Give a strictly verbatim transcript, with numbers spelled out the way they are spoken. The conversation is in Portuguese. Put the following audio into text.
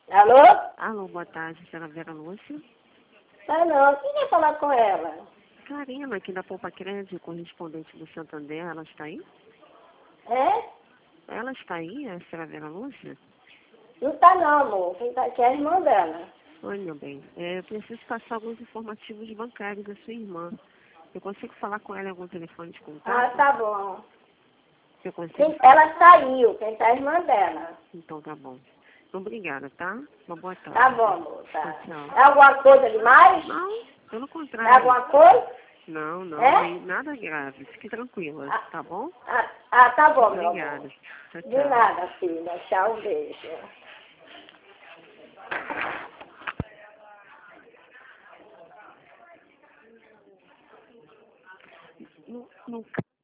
Alô? Alô, boa tarde, senhora Vera Lúcia. Ah, não. Quem quer falar com ela? Karina, aqui da Poupa Crédito, correspondente do Santander, ela está aí? É? Ela está aí, a senhora Vera Lúcia? Não tá não, amor. Quem tá aqui é a irmã dela. Oi, meu bem. É, eu preciso passar alguns informativos bancários da sua irmã. Eu consigo falar com ela em algum telefone de contato? Ah, tá bom. Eu consigo Quem, falar? ela saiu. Quem tá é a irmã dela. Então tá bom. Obrigada, tá? Uma boa tarde. Tá bom, amor. Tá. Tchau, tchau. É alguma coisa demais? Não, pelo É contrário. alguma coisa? Não, não, É? aí nada grave. Fique tranquila, Ah, tá bom? ah, ah, tá bom, meu amor. Obrigada. Tchau, De tchau. nada, filha. Tchau, um beijo. No, no